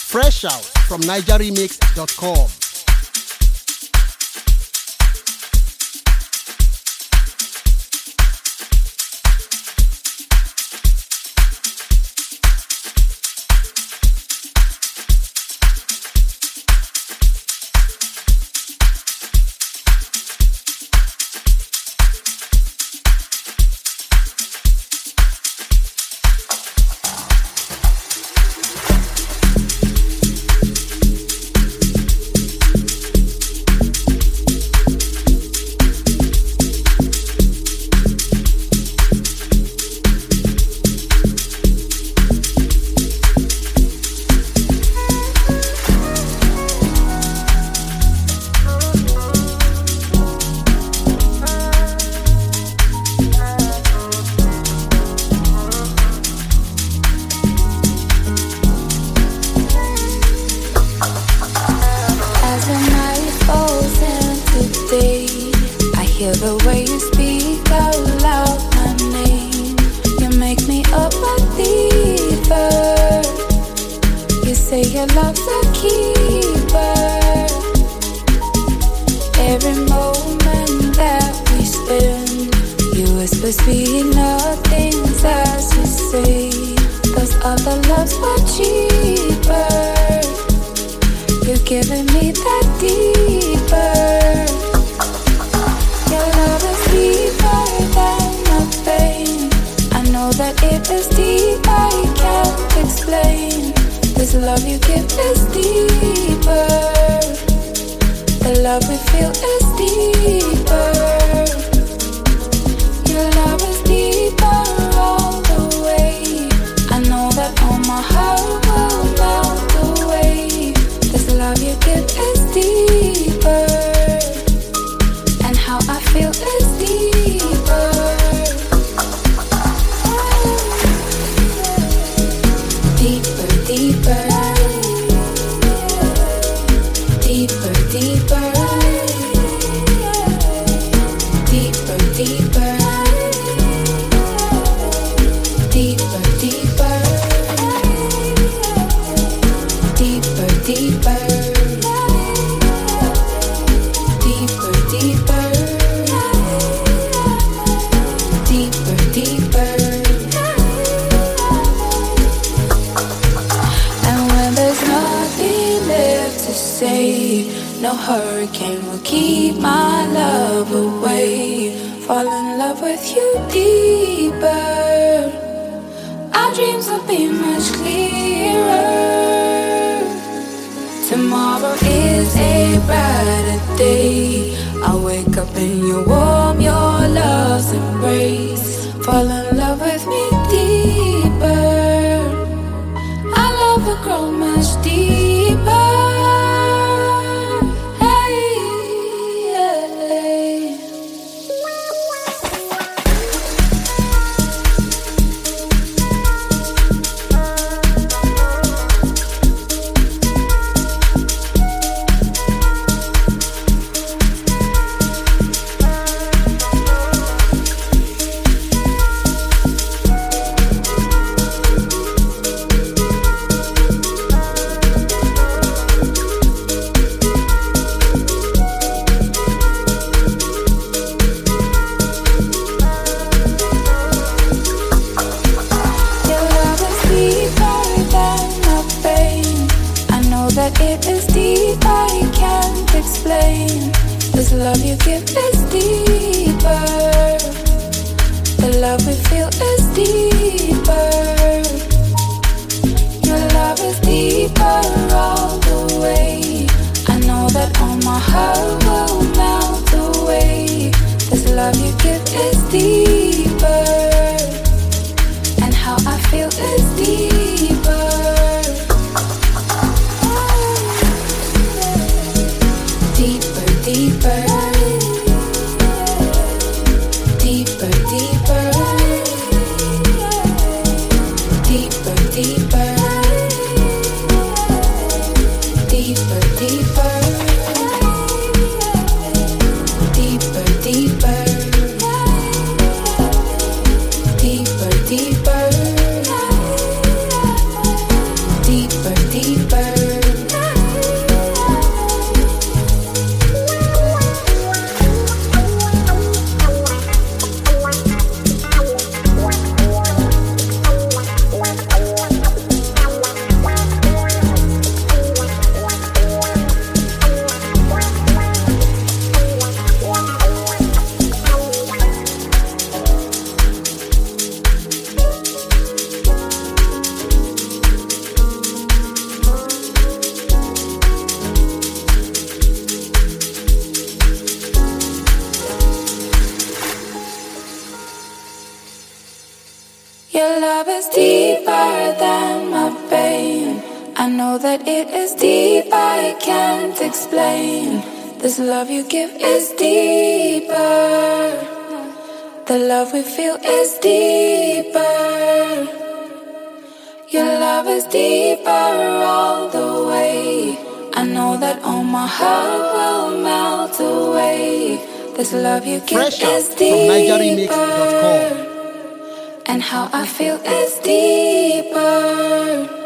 Fresh out from nigeremix.com. No hurricane will keep my love away. Fall in love with you deeper. Our dreams will be much clearer. Tomorrow is a brighter day. I'll wake up in your warm, your love's embrace. Fall in love with me deeper. Our love will grow much deeper. It is deep, I can't explain. This love you give is deeper. The love we feel is deeper. Your love is deeper all the way. I know that all my heart will melt away. This love you give is deeper. And how I feel is deeper. Deeper, deeper, deeper, deeper, deeper, deeper, deeper, deeper, deeper, deeper, deeper, deeper, deeper, deeper. Your love is deeper than my pain. I know that it is deep, I can't explain. This love you give is deeper. The love we feel is deeper. Your love is deeper all the way. I know that all my heart will melt away. This love you give Fresh is from deeper. NigerRemix.com. And how I feel is deeper.